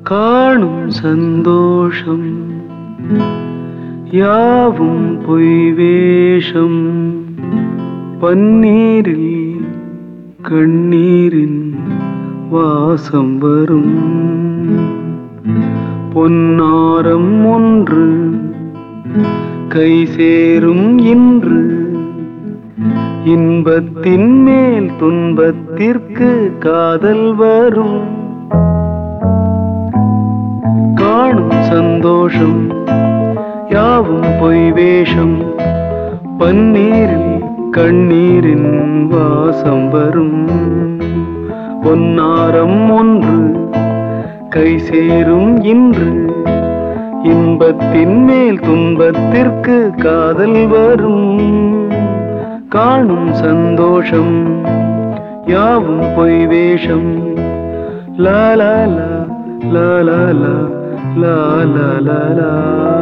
காணும் சந்தோஷம் யாவும் பொய் வேஷம். பன்னீரில் கண்ணீரின் வாசம் வரும். பொன்னாரம் ஒன்று கை சேரும் இன்று. இன்பத்தின் மேல் துன்பத்திற்கு காதல் வரும். காணும் சந்தோஷம் யாவும் பொய் வேஷம். பன்னீரில் கண்ணீரின் வாசம் வரும். பொன்னாரம் ஒன்று கை சேரும் இன்று. இன்பத்தின் மேல் துன்பத்திற்கு காதல் வரும். காணும் சந்தோஷம் யாவும் பொய் வேஷம். லா லா லா லா லா லா லா லா லா.